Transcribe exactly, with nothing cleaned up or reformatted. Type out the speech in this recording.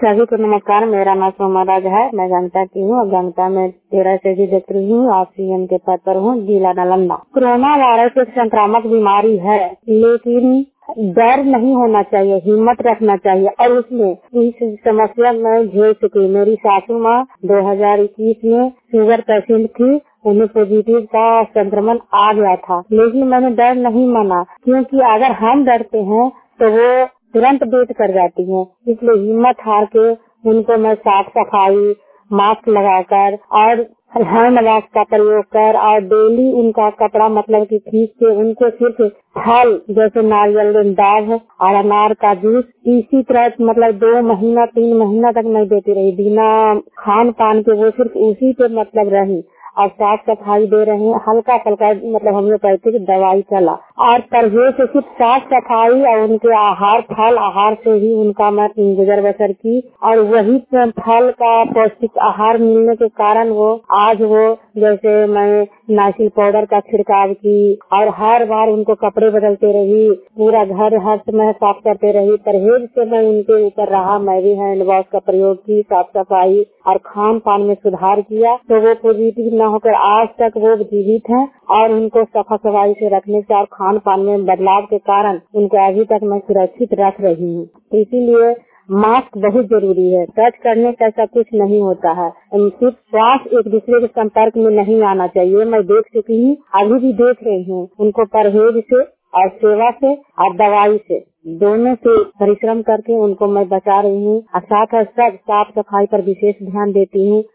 सभी को नमस्कार। मेरा नाम सोमा राज है। मैं गंगता की हूँ और गंगता में तेरह से भी देख रही हूँ और सीएम के पद पर हूँ, जिला नालंदा। कोरोना वायरस एक संक्रामक बीमारी है, लेकिन डर नहीं होना चाहिए, हिम्मत रखना चाहिए। और उसमें इस समस्या में झेल चुकी मेरी सासू माँ दो हज़ार इक्कीस में शुगर पेशेंट थी, उन्हें पॉजिटिव का संक्रमण आ गया था, लेकिन मैंने डर नहीं माना, क्योंकि अगर हम डरते हैं तो वो तुरंत डेथ कर जाती है। इसलिए हिम्मत हार के उनको मैं साफ सफाई, मास्क लगाकर और हैंड वॉश का प्रयोग कर और डेली उनका कपड़ा मतलब कि खींच के उनको सिर्फ फल जैसे नारियल दाल और अनार का जूस इसी तरह मतलब दो महीना तीन महीना तक मैं देती रही, बिना खान पान के। वो सिर्फ उसी पे मतलब रही और साफ सफाई दे रहे हैं, हल्का हल्का मतलब होम्योपैथिक दवाई चला। और परहेज से सिर्फ साफ सफाई और उनके आहार फल आहार से ही उनका मैं गुजर बसर की। और वही फल का पौष्टिक आहार मिलने के कारण वो आज वो जैसे मैं नाइसिल पाउडर का छिड़काव की और हर बार उनको कपड़े बदलते रही, पूरा घर हर समय साफ करते रही। परहेज से मैं उनके ऊपर रहा, मैं भी हैंड वॉश का प्रयोग की, साफ सफाई और खान पान में सुधार किया, तो वो पॉजिटिव न होकर आज तक वो जीवित हैं। और उनको सफा सफाई से रखने से और खान पान में बदलाव के कारण उनको अभी तक मैं सुरक्षित रख रही हूँ। इसीलिए मास्क बहुत जरूरी है। टच करने का ऐसा कुछ नहीं होता है, सिर्फ श्वास एक दूसरे के संपर्क में नहीं आना चाहिए। मैं देख चुकी हूँ, अभी भी देख रही हूँ। उनको परहेज से और सेवा से और दवाई से दोनों से परिश्रम करके उनको मैं बचा रही हूँ। और साथ ही साथ साफ सफाई पर विशेष ध्यान देती हूँ।